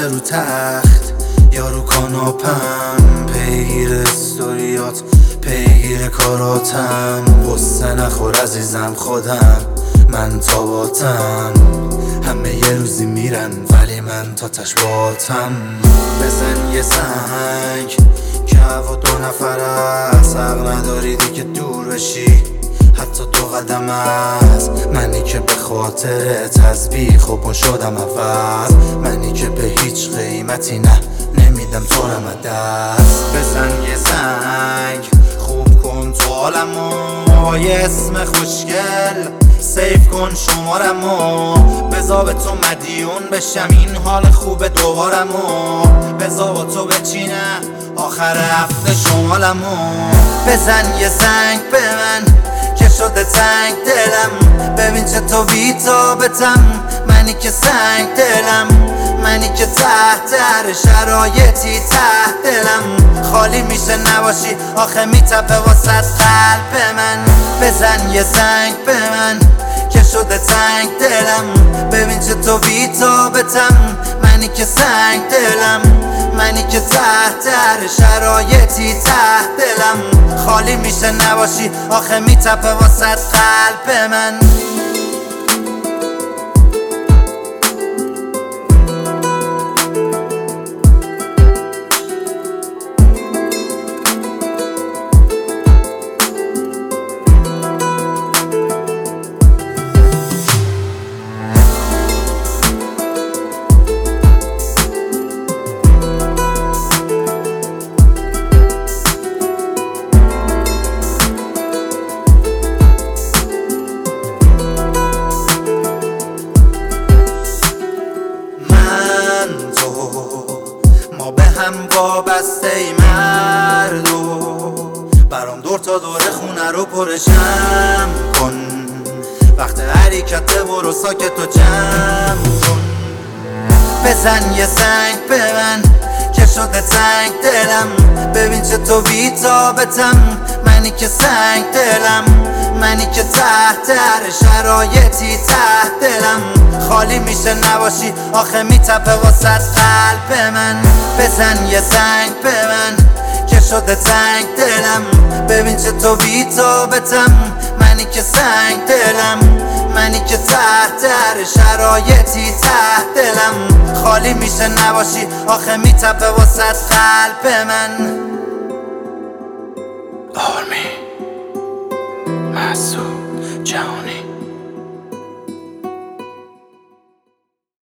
رو تخت یا رو کاناپم، پیگیر استوریات پیگیر کاراتم. غصه نخور عزیزم خودم من تاباتم، همه یه روزی میرن ولی من تا تشباتم. بزن یه سنگ که هوا 2 نفر است، حق نداری دیگه دور بشی حتی 2 قدم است. منی که به خاطر تسبیح خوبون شدم عوض، منی که به هیچ قیمتی نه نمیدم تو رم دست. بزن یه سنگ خوب کن تو عالمو، یه اسم خوشگل سیف کن شمارمو، بزا به تو مدیون بشم این حال خوب دوبارمو، بزا با تو بچینم آخر هفته شمالمو. بزن یه سنگ به من که شده تنگ دلم، ببین چه تو بی‌تابتم، منی که سنگ دلم، منی که تحت هر شرایطی تحت دلم خالی میشه نباشی آخه میتپه واسه قلب من. بزن یه سنگ به من که شده تنگ دلم، ببین چه تو بی‌تابتم، منی که سنگ دلم، منی که تحت هر شرایطی تحت دلم خالی میشه نباشی آخه میتپه واسه قلب من. ما به هم وابسته ای مردو، برام دور تا دور خونه رو پرشم کن، وقت حرکت برو ساکت و جمع کن. بزن یه سنگ به من که شده تنگ دلم، ببین چه تو بی‌تابتم، منی که سنگ دلم، منی که تحت هر شرایطی تحت دلم خالی میشه نباشی آخه میتپه واسه قلب من. بزن یه سنگ به من که شده تنگ دلم، ببین چه تو بی‌تابتم، منی که سنگ دلم، منی که تحت هر شرایطی تحت دلم خالی میشه نباشی آخه میتپه واسه قلب من. آرمی مسعود جهانی